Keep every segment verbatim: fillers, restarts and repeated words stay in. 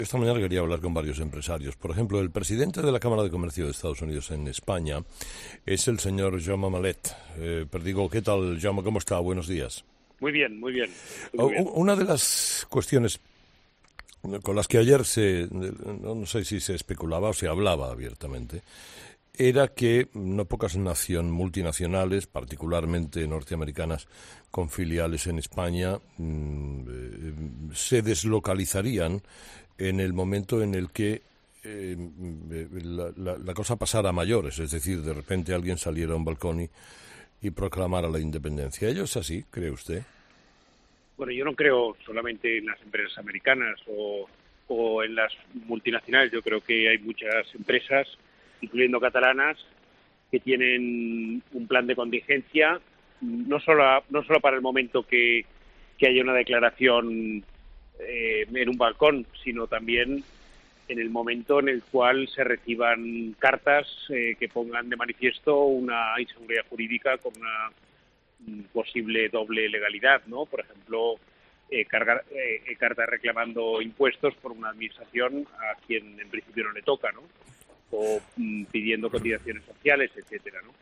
Esta mañana quería hablar con varios empresarios. Por ejemplo, el presidente de la Cámara de Comercio de Estados Unidos en España es el señor Jaume Malet. Eh, Perdigo, ¿qué tal, Jaume? ¿Cómo está? Buenos días. Muy bien, muy bien. Muy bien. Una de las cuestiones con las que ayer se, no sé si se especulaba o se hablaba abiertamente, era que no pocas naciones multinacionales, particularmente norteamericanas, con filiales en España, mmm, se deslocalizarían en el momento en el que eh, la, la, la cosa pasara a mayores, es decir, de repente alguien saliera a un balcón y, y proclamara la independencia. ¿Ello es así, cree usted? Bueno, yo no creo solamente en las empresas americanas o, o en las multinacionales. Yo creo que hay muchas empresas, incluyendo catalanas, que tienen un plan de contingencia, no solo, no solo para el momento que, que haya una declaración eh, en un balcón, sino también en el momento en el cual se reciban cartas eh, que pongan de manifiesto una inseguridad jurídica con una posible doble legalidad, ¿no? Por ejemplo, eh, cargar, eh, cartas reclamando impuestos por una administración a quien en principio no le toca, ¿no? O mm, pidiendo cotizaciones sociales, etcétera, ¿no?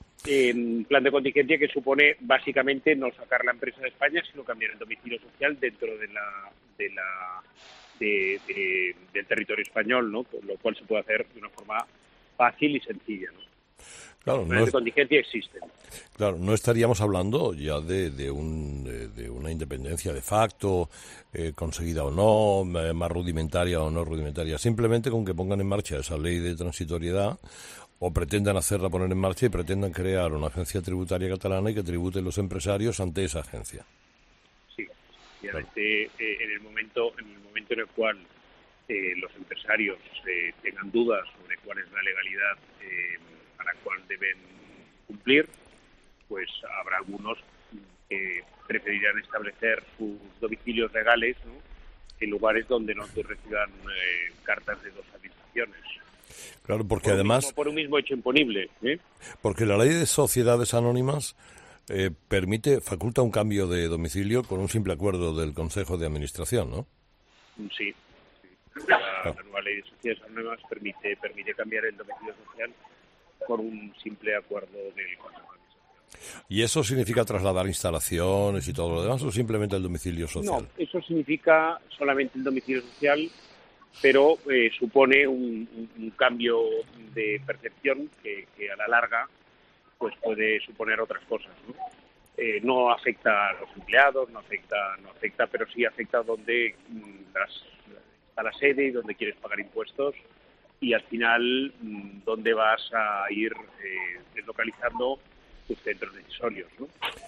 En plan de contingencia que supone básicamente no sacar la empresa de España, sino cambiar el domicilio social dentro de la de la de, de, del territorio español, ¿no? Con lo cual se puede hacer de una forma fácil y sencilla, ¿no? Claro, Los planes no de contingencia existen. Claro, no estaríamos hablando ya de, de, un, de, de una independencia de facto, eh, conseguida o no, eh, más rudimentaria o no rudimentaria, simplemente con que pongan en marcha esa ley de transitoriedad o pretendan hacerla poner en marcha y pretendan crear una agencia tributaria catalana y que tributen los empresarios ante esa agencia. Sí, obviamente claro. eh, en el momento en el momento en el cual eh, los empresarios eh, tengan dudas sobre cuál es la legalidad eh, a la cual deben cumplir, pues habrá algunos que preferirán establecer sus domicilios legales, ¿no?, en lugares donde no reciban eh, cartas de dos administraciones. Claro, porque por además... Mismo, por un mismo hecho imponible. ¿eh? Porque la ley de sociedades anónimas eh, permite, faculta un cambio de domicilio con un simple acuerdo del Consejo de Administración, ¿no? Sí. sí. La, ah. la nueva ley de sociedades anónimas permite, permite cambiar el domicilio social por un simple acuerdo del Consejo de Administración. ¿Y eso significa trasladar instalaciones y todo lo demás o simplemente el domicilio social? No, eso significa solamente el domicilio social, pero eh, supone un, un, un cambio de percepción que, que a la larga pues puede suponer otras cosas, ¿no? Eh, no afecta a los empleados, no afecta, no afecta, pero sí afecta donde las, está la sede y donde quieres pagar impuestos y al final dónde vas a ir eh, deslocalizando tus centros decisorios, ¿no?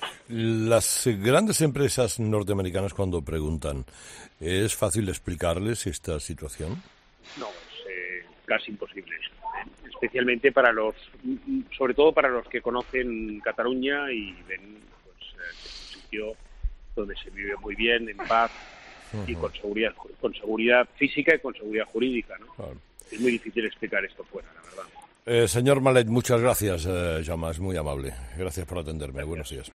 Las grandes empresas norteamericanas cuando preguntan, ¿es fácil explicarles esta situación? No, es eh, casi imposible, ¿eh? Especialmente para los, sobre todo para los que conocen Cataluña y ven pues, eh, que es un sitio donde se vive muy bien, en paz uh-huh. y con seguridad, con seguridad física y con seguridad jurídica, ¿no? Claro. Es muy difícil explicar esto fuera, la verdad. Eh, señor Malet, muchas gracias, eh, Jaume, es muy amable. Gracias por atenderme. Gracias. Buenos días.